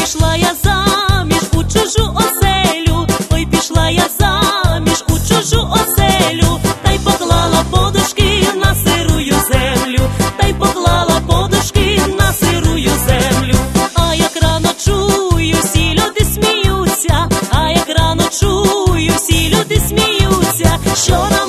пішла я заміж у чужу оселю, ой, пішла я заміж у чужу оселю, та й поклала подушки на сирую землю, та й поклала подушки на сирую землю. А як рано чую, всі люди сміються, а як рано чую, всі люди сміються, що нам